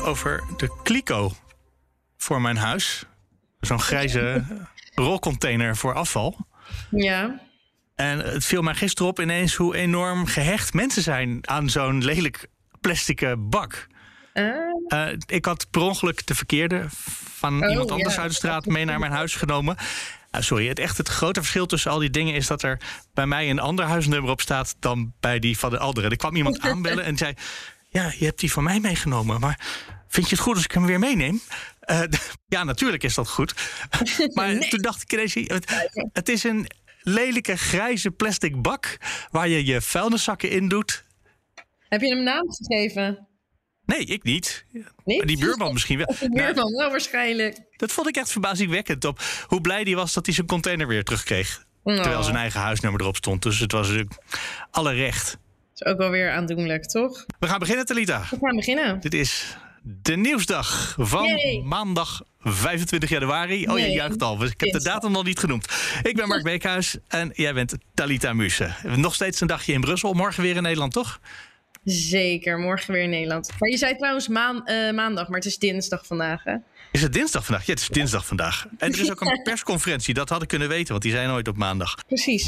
over de kliko voor mijn huis. Zo'n grijze rolcontainer voor afval. Ja. En het viel mij gisteren op ineens hoe enorm gehecht mensen zijn aan zo'n lelijk plastic bak. Ik had per ongeluk de verkeerde van iemand anders uit de straat mee naar mijn huis genomen. Het grote verschil tussen al die dingen is dat er bij mij een ander huisnummer op staat dan bij die van de andere. Er kwam iemand aanbellen en zei: ja, je hebt die van mij meegenomen, maar vind je het goed als ik hem weer meeneem? Ja, natuurlijk is dat goed. Maar toen dacht ik ineens, het is een lelijke grijze plastic bak waar je je vuilniszakken in doet. Heb je hem een naam gegeven? Nee, ik niet. Niet? Die buurman misschien wel. Die buurman wel waarschijnlijk. Dat vond ik echt verbazingwekkend op hoe blij die was dat hij zijn container weer terugkreeg. Terwijl zijn eigen huisnummer erop stond. Dus het was natuurlijk alle recht. Dat is ook wel weer aandoenlijk, toch? We gaan beginnen, Talita. We gaan beginnen. Dit is de nieuwsdag van maandag 25 januari. Oh, je juicht al. Ik heb de datum nog niet genoemd. Ik ben Mark Beekhuis en jij bent Talita Muse. Nog steeds een dagje in Brussel. Morgen weer in Nederland, toch? Zeker, morgen weer in Nederland. Maar je zei trouwens maandag, maar het is dinsdag vandaag, hè? Is het dinsdag vandaag? Ja, het is dinsdag vandaag. En er is ook een persconferentie, dat had ik kunnen weten, want die zijn nooit op maandag. Precies.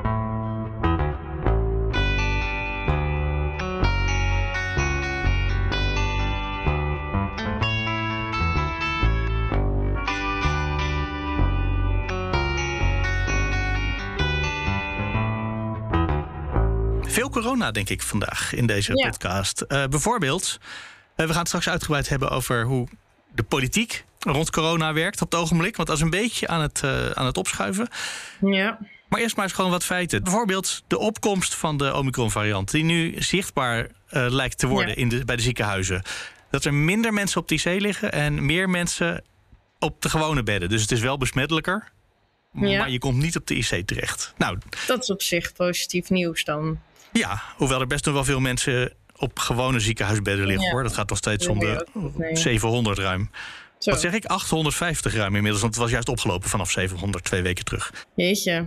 Veel corona, denk ik, vandaag in deze podcast. Bijvoorbeeld, we gaan het straks uitgebreid hebben over hoe de politiek rond corona werkt op het ogenblik. Want dat is een beetje aan het opschuiven. Ja. Maar eerst maar eens gewoon wat feiten. Bijvoorbeeld de opkomst van de Omicron-variant, die nu zichtbaar lijkt te worden bij de ziekenhuizen. Dat er minder mensen op de IC liggen en meer mensen op de gewone bedden. Dus het is wel besmettelijker, maar je komt niet op de IC terecht. Nou, dat is op zich positief nieuws dan. Ja, hoewel er best nog wel veel mensen op gewone ziekenhuisbedden liggen, hoor. Dat gaat nog steeds om de 700 ruim. Zo. Wat zeg ik? 850 ruim inmiddels, want het was juist opgelopen vanaf 700 2 weken terug. Jeetje.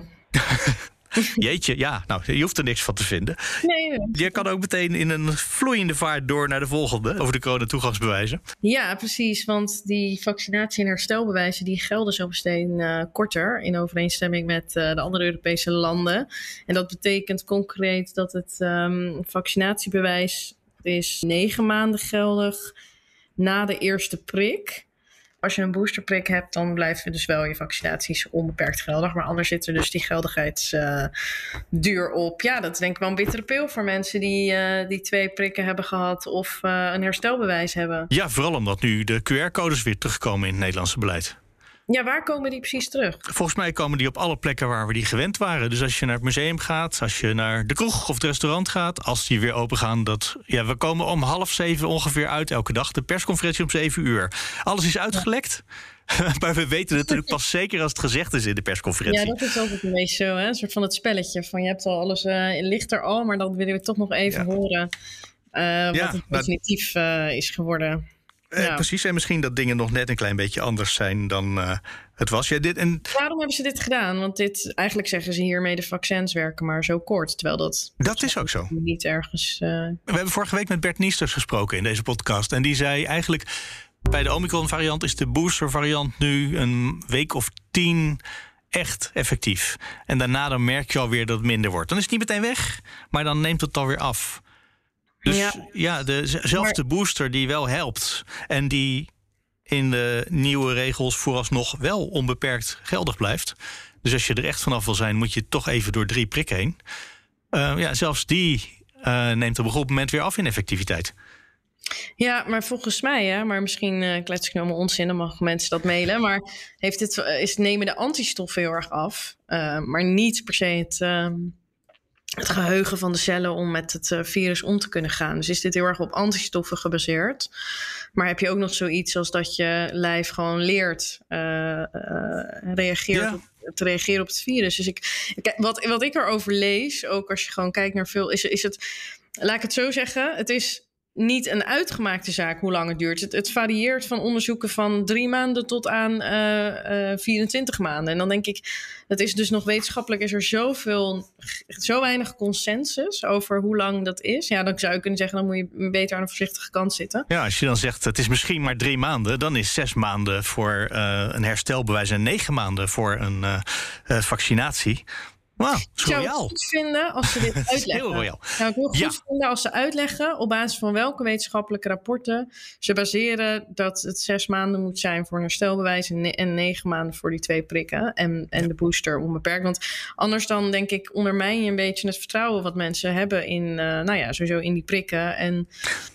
Jeetje, ja. Nou, je hoeft er niks van te vinden. Nee. Je kan ook meteen in een vloeiende vaart door naar de volgende, over de coronatoegangsbewijzen. Ja, precies. Want die vaccinatie- en herstelbewijzen die gelden zo meteen korter, in overeenstemming met de andere Europese landen. En dat betekent concreet dat het vaccinatiebewijs is 9 maanden geldig na de eerste prik. Als je een boosterprik hebt, dan blijven dus wel je vaccinaties onbeperkt geldig. Maar anders zit er dus die geldigheidsduur op. Ja, dat is denk ik wel een bittere pil voor mensen die 2 prikken hebben gehad of een herstelbewijs hebben. Ja, vooral omdat nu de QR-codes weer terugkomen in het Nederlandse beleid. Ja, waar komen die precies terug? Volgens mij komen die op alle plekken waar we die gewend waren. Dus als je naar het museum gaat, als je naar de kroeg of het restaurant gaat, als die weer open gaan, we komen om 6:30 ongeveer uit elke dag. De persconferentie om 7:00. Alles is uitgelekt. Maar we weten het natuurlijk pas zeker als het gezegd is in de persconferentie. Ja, dat is altijd een beetje zo, hè? Een soort van het spelletje. Van je hebt al alles, ligt er al, maar dan willen we toch nog even horen wat het definitief is geworden. Precies, en misschien dat dingen nog net een klein beetje anders zijn dan het was. Waarom hebben ze dit gedaan? Want eigenlijk zeggen ze hiermee de vaccins werken maar zo kort. Terwijl dat is ook zo. Niet ergens. We hebben vorige week met Bert Niesters gesproken in deze podcast. En die zei eigenlijk, bij de Omicron-variant is de booster-variant nu een week of 10 echt effectief. En daarna dan merk je alweer dat het minder wordt. Dan is het niet meteen weg, maar dan neemt het alweer af. Dus dezelfde booster die wel helpt en die in de nieuwe regels vooralsnog wel onbeperkt geldig blijft. Dus als je er echt vanaf wil zijn, moet je toch even door 3 prikken heen. Zelfs die neemt op een goed moment weer af in effectiviteit. Ja, maar volgens mij, maar misschien klets ik nu allemaal onzin, dan mogen mensen dat mailen. Maar nemen de antistoffen heel erg af, maar niet per se het geheugen van de cellen om met het virus om te kunnen gaan. Dus is dit heel erg op antistoffen gebaseerd. Maar heb je ook nog zoiets als dat je lijf gewoon leert te reageren op het virus. Dus wat ik erover lees, ook als je gewoon kijkt naar veel, is het, laat ik het zo zeggen, het is niet een uitgemaakte zaak hoe lang het duurt. Het varieert van onderzoeken van 3 maanden tot aan 24 maanden. En dan denk ik, dat is dus nog wetenschappelijk, is er zo weinig consensus over hoe lang dat is. Ja, dan zou je kunnen zeggen, dan moet je beter aan de voorzichtige kant zitten. Ja, als je dan zegt, het is misschien maar 3 maanden... dan is 6 maanden voor een herstelbewijs en 9 maanden voor een vaccinatie. Wauw, Ik zou het goed vinden als ze dit uitleggen. Heel royaal. Zou ik heel goed vinden als ze uitleggen op basis van welke wetenschappelijke rapporten ze baseren dat het 6 maanden moet zijn voor een herstelbewijs en 9 maanden voor die 2 prikken en de booster onbeperkt. Want anders dan denk ik ondermijn je een beetje het vertrouwen wat mensen hebben in, sowieso in die prikken. En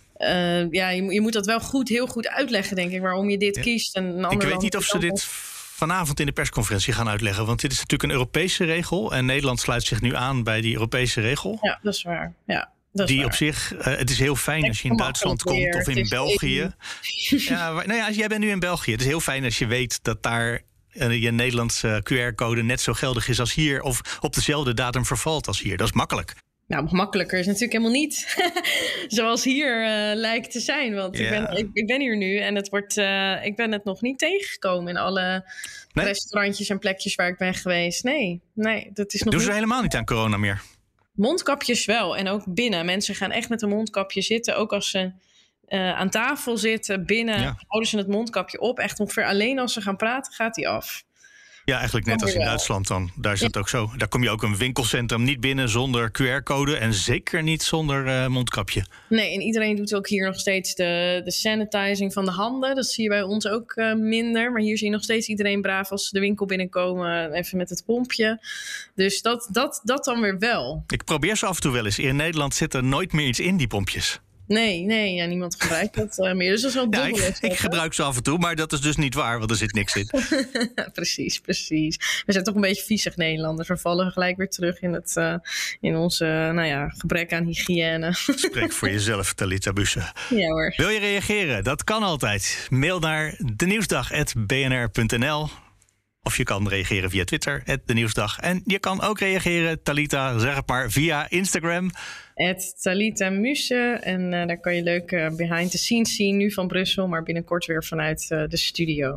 je moet dat wel heel goed uitleggen, denk ik, waarom je dit kiest. En een ik weet niet of ze dit vanavond in de persconferentie gaan uitleggen. Want dit is natuurlijk een Europese regel. En Nederland sluit zich nu aan bij die Europese regel. Ja, dat is waar. Ja, op zich, het is heel fijn als je in Duitsland komt of in België. Jij bent nu in België. Het is heel fijn als je weet dat daar je Nederlandse QR-code net zo geldig is als hier. Of op dezelfde datum vervalt als hier. Dat is makkelijk. Nou, makkelijker is natuurlijk helemaal niet zoals hier lijkt te zijn. Want ik ben hier nu en ik ben het nog niet tegengekomen in alle restaurantjes en plekjes waar ik ben geweest. Nee, dat is nog Doen ze helemaal niet aan corona meer? Mondkapjes wel en ook binnen. Mensen gaan echt met een mondkapje zitten. Ook als ze aan tafel zitten, binnen houden ze het mondkapje op. Echt ongeveer alleen als ze gaan praten, gaat die af. Ja, eigenlijk net als in Duitsland dan. Daar is het ook zo. Daar kom je ook een winkelcentrum niet binnen zonder QR-code... en zeker niet zonder mondkapje. Nee, en iedereen doet ook hier nog steeds de sanitizing van de handen. Dat zie je bij ons ook minder. Maar hier zie je nog steeds iedereen braaf als ze de winkel binnenkomen... even met het pompje. Dus dat dan weer wel. Ik probeer ze af en toe wel eens. In Nederland zit er nooit meer iets in die pompjes. Nee, niemand gebruikt dat meer. Dus dat is wel dubbel. Ik gebruik ze af en toe, maar dat is dus niet waar, want er zit niks in. Precies. We zijn toch een beetje viezig Nederlanders. We vallen gelijk weer terug in onze gebrek aan hygiëne. Spreek voor jezelf, Talita Busse. Ja hoor. Wil je reageren? Dat kan altijd. Mail naar denieuwsdag@bnr.nl. Of je kan reageren via Twitter, @denieuwsdag. En je kan ook reageren, Talita, zeg het maar, via Instagram. @Talita Muse. En daar kan je leuk behind the scenes zien, nu van Brussel, maar binnenkort weer vanuit de studio.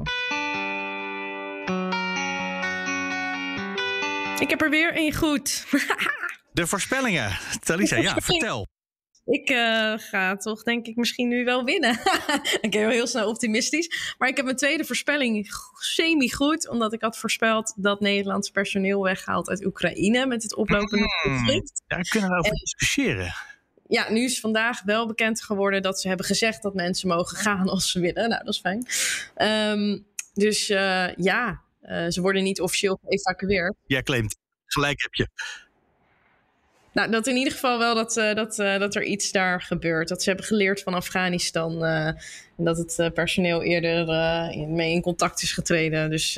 Ik heb er weer één goed. De voorspellingen. Talita, vertel. Ik ga toch denk ik misschien nu wel winnen. Ik ben heel snel optimistisch. Maar ik heb mijn tweede voorspelling semi-goed. Omdat ik had voorspeld dat Nederlands personeel weghaalt uit Oekraïne met het oplopende conflict. Daar kunnen we over discussiëren. Ja, nu is vandaag wel bekend geworden dat ze hebben gezegd dat mensen mogen gaan als ze willen. Nou, dat is fijn. Ze worden niet officieel geëvacueerd. Jij claimt, gelijk heb je. Nou, dat in ieder geval wel dat er iets daar gebeurt. Dat ze hebben geleerd van Afghanistan. En dat het personeel eerder mee in contact is getreden. Dus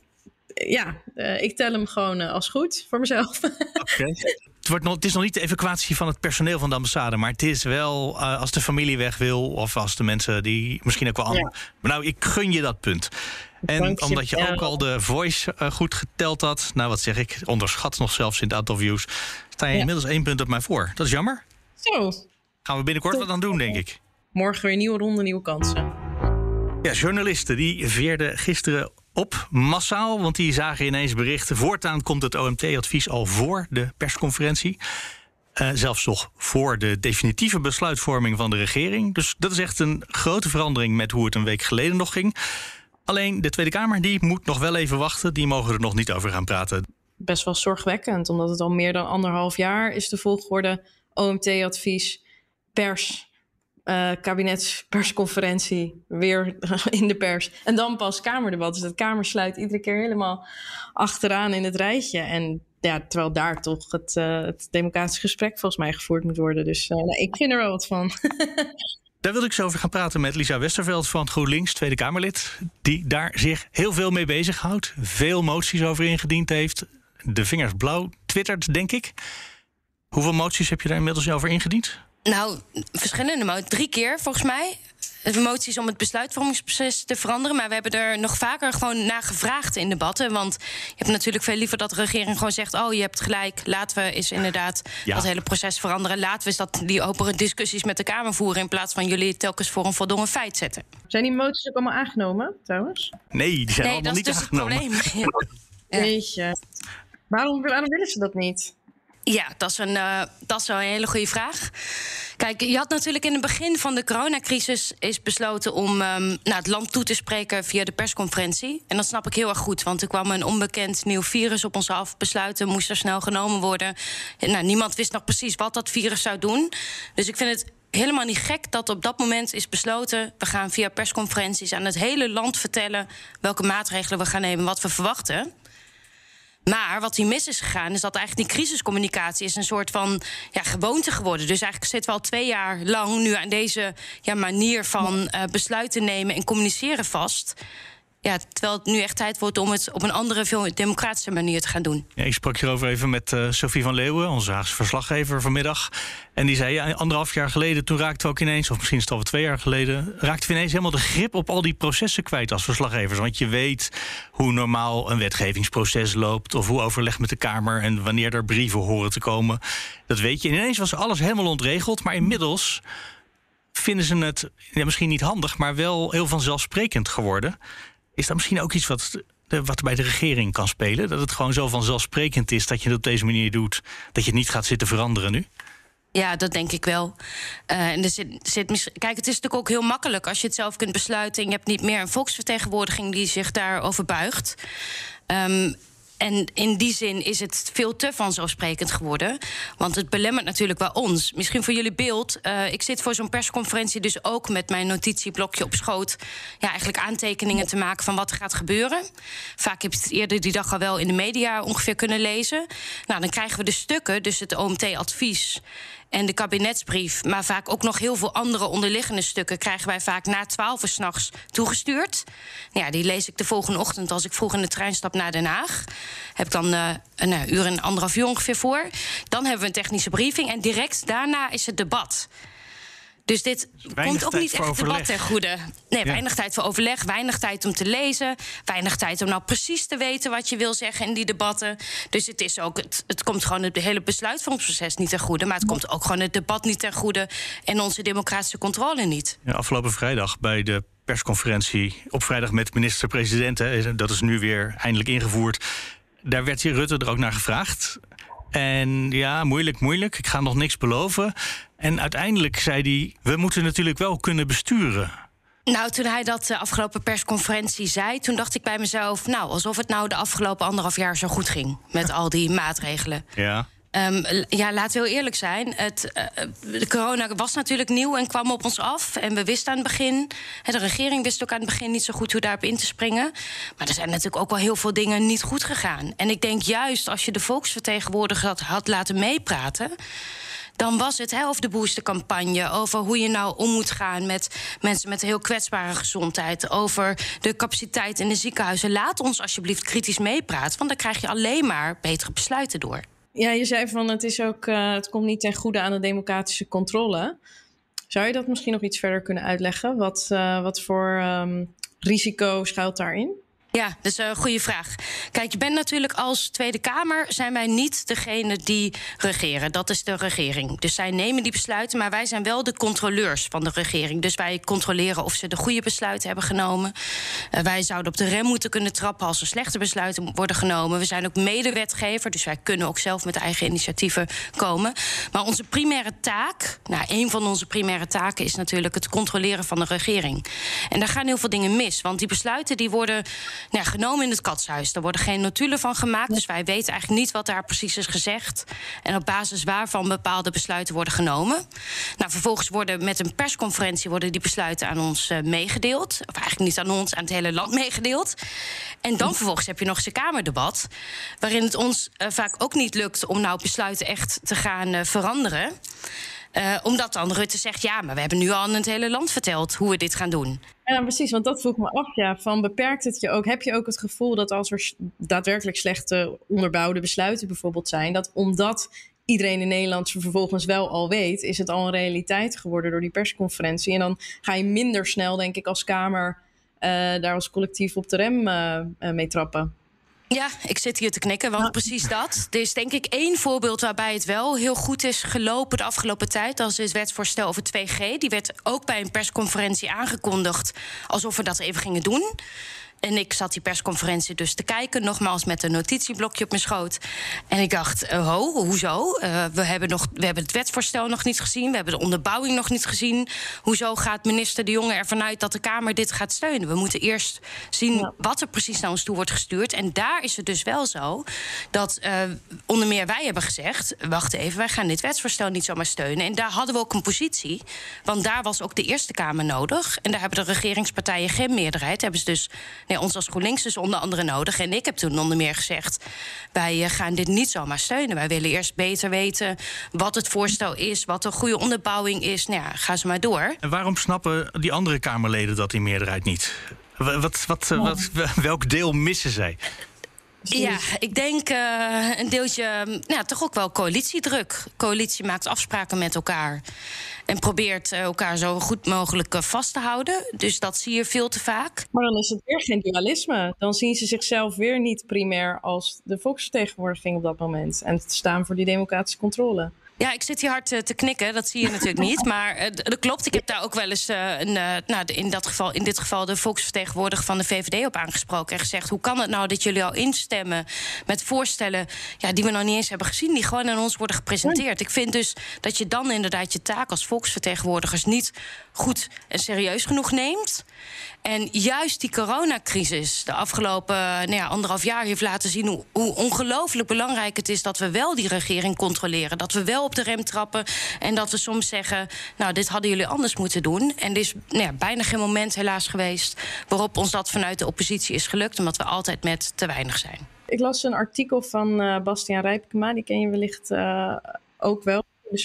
ik tel hem gewoon als goed voor mezelf. Okay. Het is nog niet de evacuatie van het personeel van de ambassade. Maar het is wel als de familie weg wil. Of als de mensen die misschien ook wel andere. Maar nou, ik gun je dat punt. En omdat je ook al de Voice goed geteld had. Nou, wat zeg ik? Onderschat nog zelfs in het aantal views. Sta je inmiddels 1 punt op mij voor. Dat is jammer. Zo. Gaan we binnenkort wat aan doen, denk ik. Morgen weer een nieuwe ronde, nieuwe kansen. Ja, journalisten die veerden gisteren op massaal. Want die zagen ineens berichten. Voortaan komt het OMT-advies al voor de persconferentie. Zelfs nog voor de definitieve besluitvorming van de regering. Dus dat is echt een grote verandering met hoe het een week geleden nog ging. Alleen de Tweede Kamer die moet nog wel even wachten. Die mogen er nog niet over gaan praten. Best wel zorgwekkend, omdat het al meer dan 1,5 jaar is de volgorde OMT-advies, kabinetspersconferentie, weer in de pers. En dan pas Kamerdebat. Dus dat Kamer sluit iedere keer helemaal achteraan in het rijtje. En ja, terwijl daar toch het democratisch gesprek volgens mij gevoerd moet worden. Dus ik vind er wel wat van. Daar wil ik zo over gaan praten met Lisa Westerveld van GroenLinks, Tweede Kamerlid. Die daar zich heel veel mee bezighoudt. Veel moties over ingediend heeft. De vingers blauw twittert, denk ik. Hoeveel moties heb je daar inmiddels over ingediend? Nou, verschillende moties. 3 keer volgens mij. moties om het besluitvormingsproces te veranderen. Maar we hebben er nog vaker gewoon naar gevraagd in debatten. Want je hebt natuurlijk veel liever dat de regering gewoon zegt... je hebt gelijk, laten we eens inderdaad dat hele proces veranderen. Laten we eens die open discussies met de Kamer voeren... in plaats van jullie telkens voor een voldongen feit zetten. Zijn die moties ook allemaal aangenomen, trouwens? Nee, die zijn allemaal niet aangenomen. Nee, dat is dus het probleem. Weet je. Waarom willen ze dat niet? Ja, dat is wel een hele goede vraag. Kijk, je had natuurlijk in het begin van de coronacrisis... is besloten om het land toe te spreken via de persconferentie. En dat snap ik heel erg goed, want er kwam een onbekend nieuw virus op ons af. Besluiten moesten snel genomen worden. Niemand wist nog precies wat dat virus zou doen. Dus ik vind het helemaal niet gek dat op dat moment is besloten... we gaan via persconferenties aan het hele land vertellen... welke maatregelen we gaan nemen, wat we verwachten... Maar wat hier mis is gegaan, is dat eigenlijk die crisiscommunicatie... is een soort van gewoonte geworden. Dus eigenlijk zitten we al 2 jaar lang nu aan deze manier van besluiten nemen en communiceren vast. Ja, terwijl het nu echt tijd wordt om het op een andere, veel democratische manier te gaan doen. Ja, ik sprak hierover even met Sophie van Leeuwen, onze Haagse verslaggever vanmiddag. En die zei, 1,5 jaar geleden, toen raakten we ook ineens... of misschien is het al 2 jaar geleden... raakten we ineens helemaal de grip op al die processen kwijt als verslaggevers. Want je weet hoe normaal een wetgevingsproces loopt... of hoe overleg met de Kamer en wanneer er brieven horen te komen. Dat weet je. En ineens was alles helemaal ontregeld. Maar inmiddels vinden ze het misschien niet handig... maar wel heel vanzelfsprekend geworden. Is dat misschien ook iets wat bij de regering kan spelen? Dat het gewoon zo vanzelfsprekend is dat je het op deze manier doet... dat je het niet gaat zitten veranderen nu? Ja, dat denk ik wel. Kijk, het is natuurlijk ook heel makkelijk als je het zelf kunt besluiten... en je hebt niet meer een volksvertegenwoordiging die zich daarover buigt... En in die zin is het veel te vanzelfsprekend geworden. Want het belemmert natuurlijk wel ons. Misschien voor jullie beeld. Ik zit voor zo'n persconferentie dus ook met mijn notitieblokje op schoot... eigenlijk aantekeningen te maken van wat er gaat gebeuren. Vaak heb je het eerder die dag al wel in de media ongeveer kunnen lezen. Nou, dan krijgen we de stukken, dus het OMT-advies... en de kabinetsbrief, maar vaak ook nog heel veel andere onderliggende stukken... krijgen wij vaak na 12 uur 's nachts toegestuurd. Ja, die lees ik de volgende ochtend als ik vroeg in de trein stap naar Den Haag. Heb ik dan een uur en 1,5 uur ongeveer voor. Dan hebben we een technische briefing en direct daarna is het debat. Dus dit komt ook niet echt debat ten goede. Nee, weinig tijd voor overleg, weinig tijd om te lezen... weinig tijd om nou precies te weten wat je wil zeggen in die debatten. Dus het komt gewoon het hele besluitvormingsproces niet ten goede... maar het komt ook gewoon het debat niet ten goede... en onze democratische controle niet. Ja, afgelopen vrijdag bij de persconferentie op vrijdag met minister-president... dat is nu weer eindelijk ingevoerd... daar werd Rutte er ook naar gevraagd... En ja, moeilijk. Ik ga nog niks beloven. En uiteindelijk zei hij, we moeten natuurlijk wel kunnen besturen. Nou, toen hij dat de afgelopen persconferentie zei... toen dacht ik bij mezelf, alsof het nou de afgelopen 1,5 jaar zo goed ging... met al die maatregelen. Ja. Laten we heel eerlijk zijn. De corona was natuurlijk nieuw en kwam op ons af. En we wisten aan het begin... de regering wist ook aan het begin niet zo goed hoe daarop in te springen. Maar er zijn natuurlijk ook wel heel veel dingen niet goed gegaan. En ik denk juist als je de volksvertegenwoordiger had laten meepraten... dan was het over de boostercampagne... over hoe je nou om moet gaan met mensen met heel kwetsbare gezondheid... over de capaciteit in de ziekenhuizen. Laat ons alsjeblieft kritisch meepraten... want dan krijg je alleen maar betere besluiten door. Ja, je zei van het komt niet ten goede aan de democratische controle. Zou je dat misschien nog iets verder kunnen uitleggen? Wat voor risico schuilt daarin? Ja, dat is een goede vraag. Kijk, je bent natuurlijk als Tweede Kamer... zijn wij niet degene die regeren. Dat is de regering. Dus zij nemen die besluiten, maar wij zijn wel de controleurs van de regering. Dus wij controleren of ze de goede besluiten hebben genomen. Wij zouden op de rem moeten kunnen trappen... als er slechte besluiten worden genomen. We zijn ook medewetgever, dus wij kunnen ook zelf met eigen initiatieven komen. Maar onze primaire taak, een van onze primaire taken... is natuurlijk het controleren van de regering. En daar gaan heel veel dingen mis, want die besluiten die worden... genomen in het katshuis. Er worden geen notulen van gemaakt. Dus wij weten eigenlijk niet wat daar precies is gezegd. En op basis waarvan bepaalde besluiten worden genomen. Vervolgens worden met een persconferentie... worden die besluiten aan ons meegedeeld. Of eigenlijk niet aan ons, aan het hele land meegedeeld. En dan vervolgens heb je nog eens een Kamerdebat... waarin het ons vaak ook niet lukt om besluiten echt te gaan veranderen. Omdat dan Rutte zegt, maar we hebben nu al aan het hele land verteld... hoe we dit gaan doen. Ja, precies, want dat vroeg me af. Van beperkt het je ook? Heb je ook het gevoel dat als er daadwerkelijk slechte onderbouwde besluiten bijvoorbeeld zijn... dat omdat iedereen in Nederland vervolgens wel al weet, is het al een realiteit geworden door die persconferentie. En dan ga je minder snel, denk ik, als Kamer daar als collectief op de rem mee trappen. Ja, ik zit hier te knikken, want precies dat. Er is denk ik 1 voorbeeld waarbij het wel heel goed is gelopen de afgelopen tijd. Dat is het wetsvoorstel over 2G. Die werd ook bij een persconferentie aangekondigd alsof we dat even gingen doen. En ik zat die persconferentie dus te kijken, nogmaals met een notitieblokje op mijn schoot. En ik dacht, hoezo? We hebben het wetsvoorstel nog niet gezien, we hebben de onderbouwing nog niet gezien. Hoezo gaat minister De Jonge ervan uit dat de Kamer dit gaat steunen? We moeten eerst zien wat er precies naar ons toe wordt gestuurd. En daar is het dus wel zo dat onder meer wij hebben gezegd, wacht even, wij gaan dit wetsvoorstel niet zomaar steunen. En daar hadden we ook een positie, want daar was ook de Eerste Kamer nodig. En daar hebben de regeringspartijen geen meerderheid. Hebben ze dus... Nee, ons als GroenLinks dus onder andere nodig. En ik heb toen onder meer gezegd, wij gaan dit niet zomaar steunen. Wij willen eerst beter weten wat het voorstel is, wat een goede onderbouwing is. Nou ja, ga ze maar door. En waarom snappen die andere Kamerleden dat in meerderheid niet? Welk deel missen zij? Ja, ik denk een deeltje, toch ook wel coalitiedruk. Coalitie maakt afspraken met elkaar en probeert elkaar zo goed mogelijk vast te houden. Dus dat zie je veel te vaak. Maar dan is het weer geen dualisme. Dan zien ze zichzelf weer niet primair als de volksvertegenwoordiging op dat moment. En te staan voor die democratische controle. Ja, ik zit hier hard te knikken, dat zie je natuurlijk niet. Maar dat klopt, ik heb daar ook wel eens in dit geval de volksvertegenwoordiger van de VVD op aangesproken. En gezegd, hoe kan het nou dat jullie al instemmen met voorstellen die we nog niet eens hebben gezien, die gewoon aan ons worden gepresenteerd. Ik vind dus dat je dan inderdaad je taak als volksvertegenwoordigers niet goed en serieus genoeg neemt. En juist die coronacrisis de afgelopen 1,5 jaar heeft laten zien hoe ongelooflijk belangrijk het is dat we wel die regering controleren. Dat we wel op de rem trappen en dat we soms zeggen, dit hadden jullie anders moeten doen. En er is bijna geen moment helaas geweest waarop ons dat vanuit de oppositie is gelukt, omdat we altijd met te weinig zijn. Ik las een artikel van Bastiaan Rijpkema, die ken je wellicht ook wel.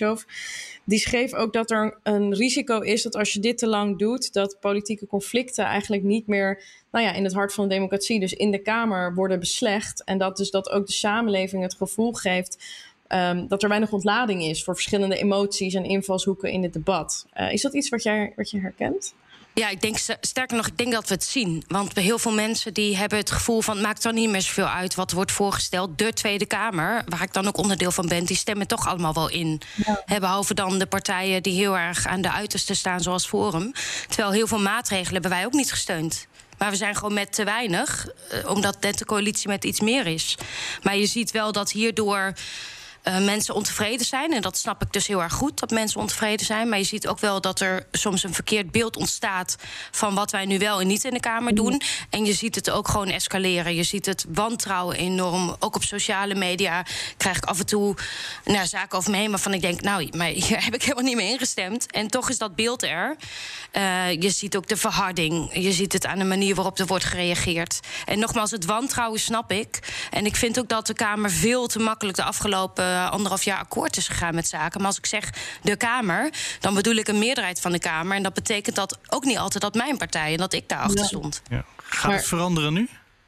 Die schreef ook dat er een risico is dat als je dit te lang doet, dat politieke conflicten eigenlijk niet meer in het hart van de democratie, dus in de Kamer, worden beslecht. En dat dus dat ook de samenleving het gevoel geeft dat er weinig ontlading is voor verschillende emoties en invalshoeken in het debat. Is dat iets wat je herkent? Ja, ik denk sterker nog, ik denk dat we het zien. Want heel veel mensen die hebben het gevoel van, het maakt dan niet meer zoveel uit wat wordt voorgesteld. De Tweede Kamer, waar ik dan ook onderdeel van ben, die stemmen toch allemaal wel in. Ja. Behalve dan de partijen die heel erg aan de uiterste staan, zoals Forum. Terwijl heel veel maatregelen hebben wij ook niet gesteund. Maar we zijn gewoon met te weinig, omdat net de coalitie met iets meer is. Maar je ziet wel dat hierdoor mensen ontevreden zijn. En dat snap ik dus heel erg goed, dat mensen ontevreden zijn. Maar je ziet ook wel dat er soms een verkeerd beeld ontstaat van wat wij nu wel en niet in de Kamer doen. En je ziet het ook gewoon escaleren. Je ziet het wantrouwen enorm. Ook op sociale media krijg ik af en toe zaken over me heen waarvan ik denk, maar hier heb ik helemaal niet mee ingestemd. En toch is dat beeld er. Je ziet ook de verharding. Je ziet het aan de manier waarop er wordt gereageerd. En nogmaals, het wantrouwen snap ik. En ik vind ook dat de Kamer veel te makkelijk de afgelopen 1,5 jaar akkoord is gegaan met zaken. Maar als ik zeg de Kamer, dan bedoel ik een meerderheid van de Kamer. En dat betekent dat ook niet altijd dat mijn partij en dat ik daarachter stond. Ja. Gaat het veranderen nu?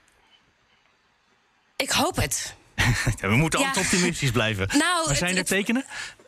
Ik hoop het. We moeten altijd optimistisch blijven. Maar zijn er tekenen?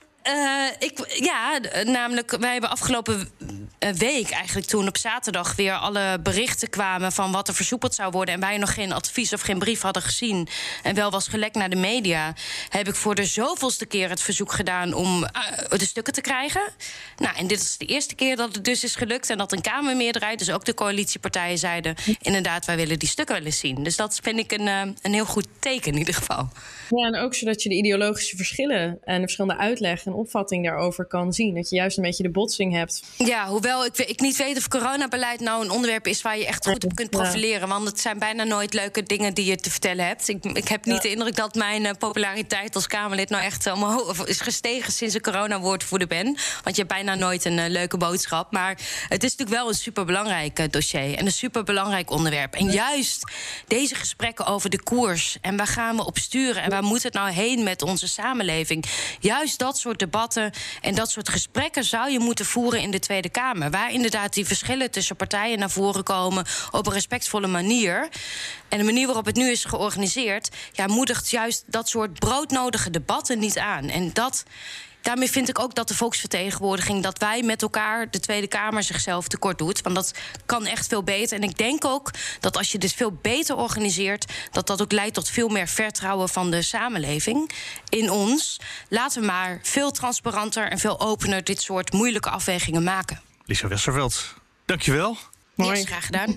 Namelijk, wij hebben afgelopen week eigenlijk toen op zaterdag weer alle berichten kwamen van wat er versoepeld zou worden en wij nog geen advies of geen brief hadden gezien en wel was gelekt naar de media, heb ik voor de zoveelste keer het verzoek gedaan om de stukken te krijgen. En dit is de eerste keer dat het dus is gelukt en dat een Kamermeerderheid, dus ook de coalitiepartijen, zeiden inderdaad, wij willen die stukken wel eens zien. Dus dat vind ik een heel goed teken in ieder geval. Ja, en ook zodat je de ideologische verschillen en de verschillende uitleg en opvatting daarover kan zien. Dat je juist een beetje de botsing hebt. Ja, hoewel ik niet weet of coronabeleid nou een onderwerp is waar je echt goed op kunt profileren. Want het zijn bijna nooit leuke dingen die je te vertellen hebt. Ik heb niet de indruk dat mijn populariteit als Kamerlid nou echt omhoog is gestegen sinds ik corona-woordvoerder ben. Want je hebt bijna nooit een leuke boodschap. Maar het is natuurlijk wel een superbelangrijk dossier en een superbelangrijk onderwerp. En juist deze gesprekken over de koers en waar gaan we op sturen en waar moet het nou heen met onze samenleving. Juist dat soort soort debatten en dat soort gesprekken zou je moeten voeren in de Tweede Kamer. Waar inderdaad die verschillen tussen partijen naar voren komen op een respectvolle manier. En de manier waarop het nu is georganiseerd, moedigt juist dat soort broodnodige debatten niet aan. En daarmee vind ik ook dat de volksvertegenwoordiging, dat wij met elkaar, de Tweede Kamer, zichzelf tekort doet. Want dat kan echt veel beter. En ik denk ook dat als je dit veel beter organiseert, dat ook leidt tot veel meer vertrouwen van de samenleving in ons. Laten we maar veel transparanter en veel opener dit soort moeilijke afwegingen maken. Lisa Westerveld, dankjewel. Mooi. Graag gedaan.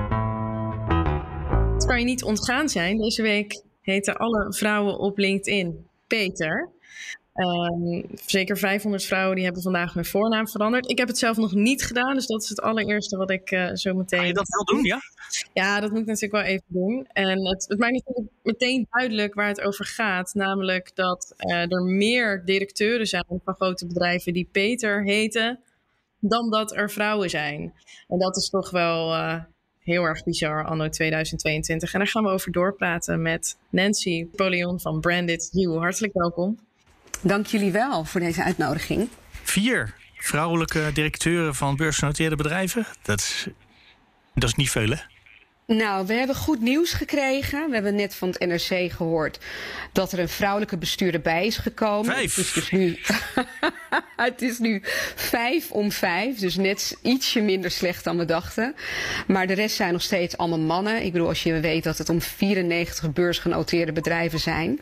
Het kan je niet ontgaan zijn. Deze week heten alle vrouwen op LinkedIn Peter. Zeker 500 vrouwen die hebben vandaag hun voornaam veranderd. Ik heb het zelf nog niet gedaan, dus dat is het allereerste wat ik zo meteen... Ga je dat wel doen, ja? Ja, dat moet ik natuurlijk wel even doen. En het maakt natuurlijk meteen duidelijk waar het over gaat. Namelijk dat er meer directeuren zijn van grote bedrijven die Peter heten, dan dat er vrouwen zijn. En dat is toch wel heel erg bizar anno 2022. En daar gaan we over doorpraten met Nancy Napoleon van Branded You. Hartelijk welkom. Dank jullie wel voor deze uitnodiging. 4 vrouwelijke directeuren van beursgenoteerde bedrijven. Dat is niet veel, hè? Nou, we hebben goed nieuws gekregen. We hebben net van het NRC gehoord dat er een vrouwelijke bestuurder bij is gekomen. 5. Het is nu 5 om 5, dus net ietsje minder slecht dan we dachten. Maar de rest zijn nog steeds allemaal mannen. Ik bedoel, als je weet dat het om 94 beursgenoteerde bedrijven zijn,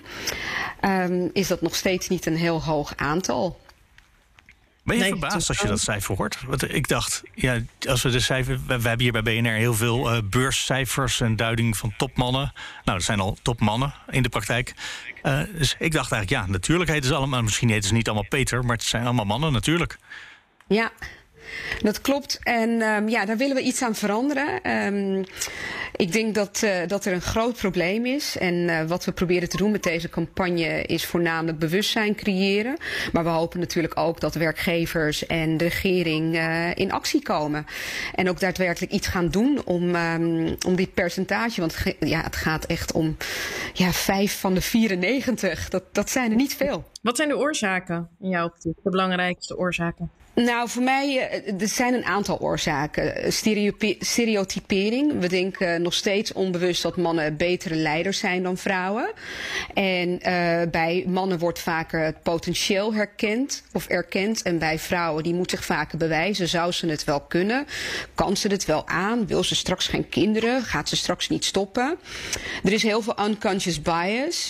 is dat nog steeds niet een heel hoog aantal. Ben je verbaasd als je dat cijfer hoort? Want ik dacht, als we de cijfer... We hebben hier bij BNR heel veel beurscijfers en duiding van topmannen. Nou, dat zijn al topmannen in de praktijk. Dus ik dacht eigenlijk, natuurlijk heten ze allemaal... Misschien heten ze niet allemaal Peter, maar het zijn allemaal mannen, natuurlijk. Ja, dat klopt. En daar willen we iets aan veranderen. Ik denk dat er een groot probleem is. En wat we proberen te doen met deze campagne is voornamelijk bewustzijn creëren. Maar we hopen natuurlijk ook dat werkgevers en de regering in actie komen. En ook daadwerkelijk iets gaan doen om die percentage. Want het gaat echt om 5 van de 94. Dat zijn er niet veel. Wat zijn de oorzaken in jouw optiek? De belangrijkste oorzaken? Nou, voor mij, er zijn een aantal oorzaken. Stereotypering. We denken nog steeds onbewust dat mannen betere leiders zijn dan vrouwen. En bij mannen wordt vaker het potentieel erkend. En bij vrouwen, die moet zich vaker bewijzen. Zou ze het wel kunnen? Kan ze het wel aan? Wil ze straks geen kinderen? Gaat ze straks niet stoppen? Er is heel veel unconscious bias.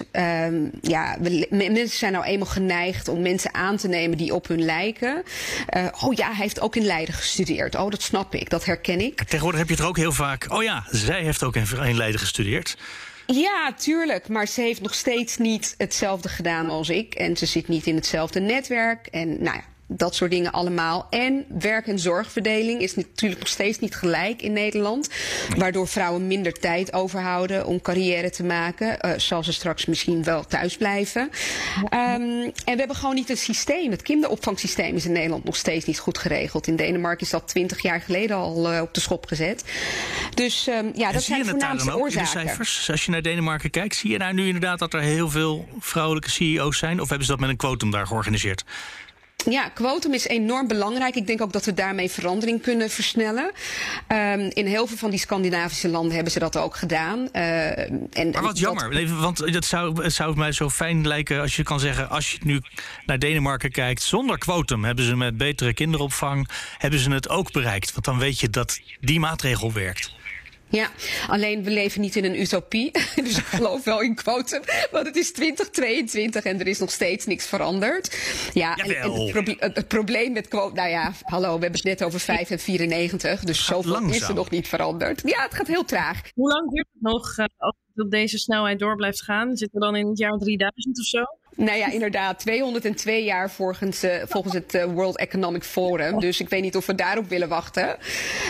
Mensen zijn nou eenmaal geneigd om mensen aan te nemen die op hun lijken. Hij heeft ook in Leiden gestudeerd. Oh, dat snap ik, dat herken ik. Tegenwoordig heb je het er ook heel vaak... zij heeft ook in Leiden gestudeerd. Ja, tuurlijk. Maar ze heeft nog steeds niet hetzelfde gedaan als ik. En ze zit niet in hetzelfde netwerk. En dat soort dingen allemaal. En werk- en zorgverdeling is natuurlijk nog steeds niet gelijk in Nederland. Waardoor vrouwen minder tijd overhouden om carrière te maken. Zal ze straks misschien wel thuis blijven. En we hebben gewoon niet een systeem. Het kinderopvangsysteem is in Nederland nog steeds niet goed geregeld. In Denemarken is dat 20 jaar geleden al op de schop gezet. Dus dat zijn de voornaamste oorzaken. In de cijfers, als je naar Denemarken kijkt, zie je daar nu inderdaad dat er heel veel vrouwelijke CEO's zijn? Of hebben ze dat met een quotum daar georganiseerd? Ja, quotum is enorm belangrijk. Ik denk ook dat we daarmee verandering kunnen versnellen. In heel veel van die Scandinavische landen hebben ze dat ook gedaan. Maar wat jammer, want het zou mij zo fijn lijken als je kan zeggen... als je nu naar Denemarken kijkt, zonder quotum hebben ze met betere kinderopvang... hebben ze het ook bereikt, want dan weet je dat die maatregel werkt. Ja, alleen we leven niet in een utopie. Dus ik geloof wel in quotum. Want het is 2022 en er is nog steeds niks veranderd. Ja, en het probleem met quotum... we hebben het net over 5 en 94. Dus zoveel is er nog niet veranderd. Ja, het gaat heel traag. Hoe lang duurt het nog als het op deze snelheid door blijft gaan? Zitten we dan in het jaar 3000 of zo? Nou ja, inderdaad. 202 jaar volgens het World Economic Forum. Dus ik weet niet of we daarop willen wachten.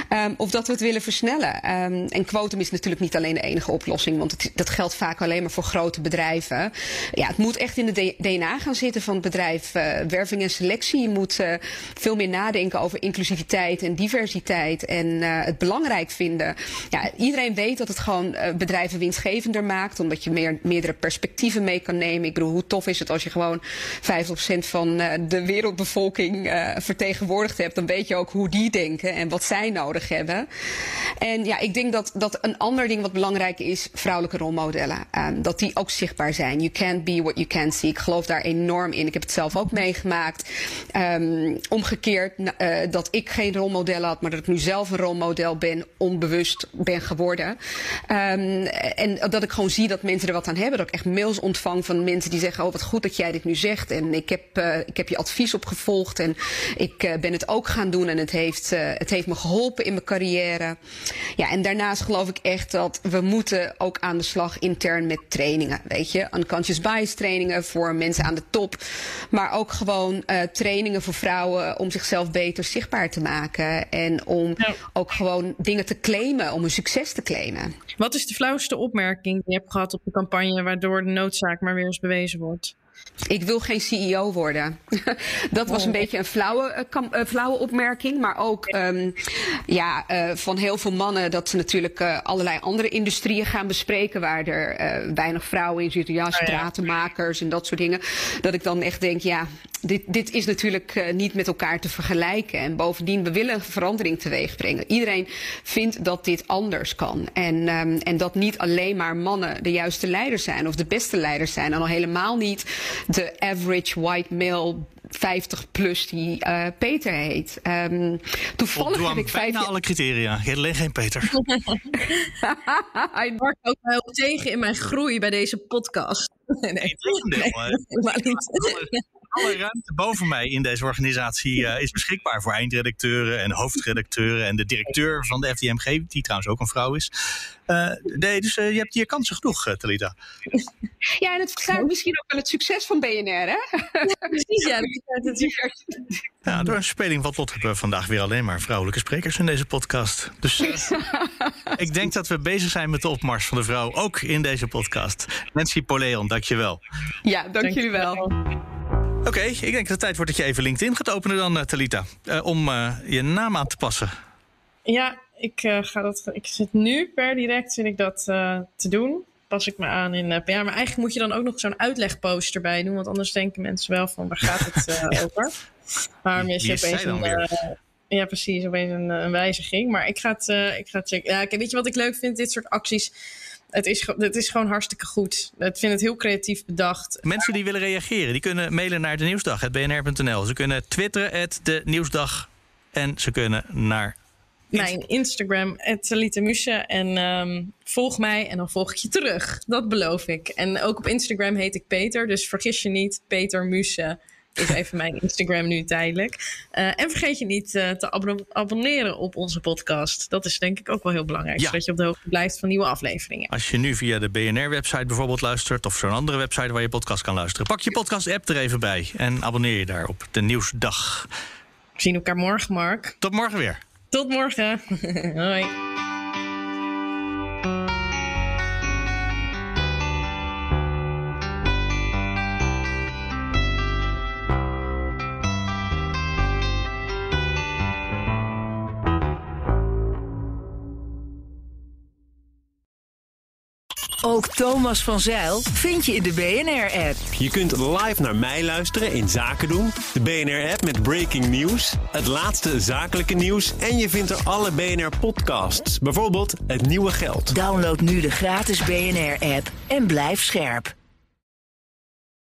of dat we het willen versnellen. En quotum is natuurlijk niet alleen de enige oplossing, want dat geldt vaak alleen maar voor grote bedrijven. Ja, het moet echt in de DNA gaan zitten van het bedrijf. Werving en selectie. Je moet veel meer nadenken over inclusiviteit en diversiteit en het belangrijk vinden. Ja, iedereen weet dat het gewoon bedrijven winstgevender maakt, omdat je meerdere perspectieven mee kan nemen. Ik bedoel, hoe tof is het als je gewoon 50% van de wereldbevolking vertegenwoordigd hebt, dan weet je ook hoe die denken en wat zij nodig hebben. En ja, ik denk dat een ander ding wat belangrijk is, vrouwelijke rolmodellen. Dat die ook zichtbaar zijn. You can't be what you can't see. Ik geloof daar enorm in. Ik heb het zelf ook meegemaakt. Omgekeerd dat ik geen rolmodel had, maar dat ik nu zelf een rolmodel ben, onbewust ben geworden. En dat ik gewoon zie dat mensen er wat aan hebben. Dat ik echt mails ontvang van mensen die zeggen, oh wat goed dat jij dit nu zegt. En ik heb je advies opgevolgd en ik ben het ook gaan doen en het heeft me geholpen in mijn carrière. Ja, en daarnaast geloof ik echt dat we moeten ook aan de slag intern met trainingen, weet je. Unconscious bias trainingen voor mensen aan de top. Maar ook gewoon trainingen voor vrouwen om zichzelf beter zichtbaar te maken. En om ook gewoon dingen te claimen, om een succes te claimen. Wat is de flauwste opmerking die je hebt gehad op de campagne waardoor de noodzaak maar weer eens bewezen wordt? Ik wil geen CEO worden. Dat was een beetje een flauwe opmerking. Maar ook van heel veel mannen dat ze natuurlijk allerlei andere industrieën gaan bespreken waar er weinig vrouwen in zitten. Ja, stratenmakers en dat soort dingen. Dat ik dan echt denk, ja, dit is natuurlijk niet met elkaar te vergelijken. En bovendien, we willen een verandering teweeg brengen. Iedereen vindt dat dit anders kan. En dat niet alleen maar mannen de juiste leiders zijn of de beste leiders zijn. En al helemaal niet de average white male 50 plus die Peter heet. Toevallig heb ik bijna alle criteria. Je alleen geen Peter. Hij wordt ook heel tegen in mijn groei bij deze podcast. Nee, helemaal niet. Alle ruimte boven mij in deze organisatie is beschikbaar voor eindredacteuren en hoofdredacteuren en de directeur van de FDMG, die trouwens ook een vrouw is. Dus je hebt hier kansen genoeg, Talita. Ja, en het verklaart misschien ook wel het succes van BNR, hè? Precies, ja. Door een speling van lot hebben we vandaag weer alleen maar vrouwelijke sprekers in deze podcast. Dus ik denk dat we bezig zijn met de opmars van de vrouw, ook in deze podcast. Nancy Poleon, dankjewel. Ja, dank jullie wel. Oké, ik denk dat het tijd wordt dat je even LinkedIn gaat openen dan, Talita. Om je naam aan te passen. Ja, ik zit nu per direct te doen. Pas ik me aan in PR. Maar eigenlijk moet je dan ook nog zo'n uitlegpost erbij doen. Want anders denken mensen wel van, waar gaat het over? Waarom is er opeens ja, precies, opeens een wijziging. Maar ik ga het checken. Ja, weet je wat ik leuk vind? Dit soort acties. Het is gewoon hartstikke goed. Ik vind het heel creatief bedacht. Mensen die willen reageren, die kunnen mailen naar denieuwsdag@bnr.nl. Ze kunnen twitteren @denieuwsdag. En ze kunnen naar mijn Instagram @talitamusse. En volg mij en dan volg ik je terug. Dat beloof ik. En ook op Instagram heet ik Peter. Dus vergis je niet, Peter Musse is even mijn Instagram nu tijdelijk. En vergeet je niet te abonneren op onze podcast. Dat is denk ik ook wel heel belangrijk. Zodat je op de hoogte blijft van nieuwe afleveringen. Als je nu via de BNR-website bijvoorbeeld luistert, of zo'n andere website waar je podcast kan luisteren, pak je podcast-app er even bij en abonneer je daar op de Nieuwsdag. We zien elkaar morgen, Mark. Tot morgen weer. Tot morgen. Hoi. Ook Thomas van Zijl vind je in de BNR-app. Je kunt live naar mij luisteren in Zaken doen. De BNR-app met breaking news. Het laatste zakelijke nieuws. En je vindt er alle BNR-podcasts. Bijvoorbeeld Het Nieuwe Geld. Download nu de gratis BNR-app en blijf scherp.